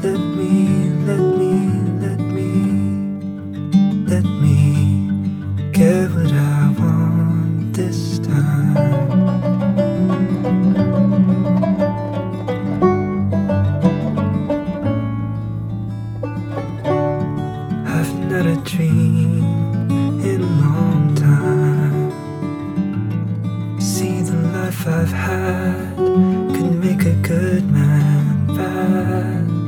let me, let me, let me, let me get what I want this time. I've not a dream